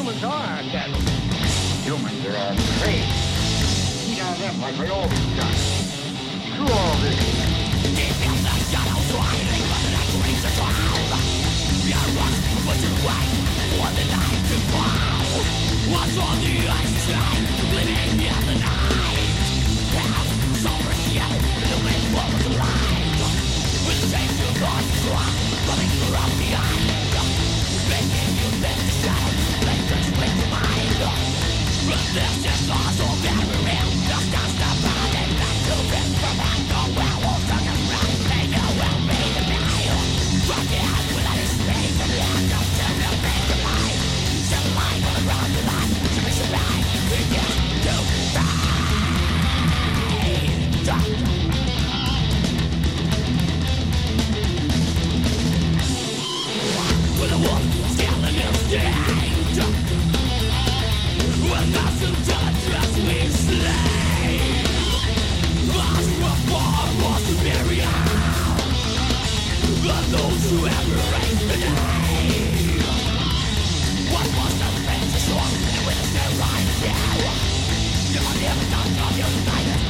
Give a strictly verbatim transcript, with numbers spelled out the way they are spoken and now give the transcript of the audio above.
humans are cattle. Humans are our prey. Eat on them like we always done. Through all this. Deep in the shadows, riding on the dreams of twelve. We are running for your way, for the night to fall. What's on the ice side, living in the night. Past, sober here, the wind follows the light. We'll take you on the ground, running around the eye. Making you live the shadow, like just with your mind. But this is also very real. Just as the body that you rip from out the werewolf to the rock, and you will be the nail. Rock it out without a space, and the end of the make the light. Set the light on the ground, the light to be survived. We get to fight. With a wolf scaling in state, with nothing touch as we slay. Lost from far, lost to bury out. But those who embrace the day. What was the face is strong, and with a stare right now. You're never done, you're united.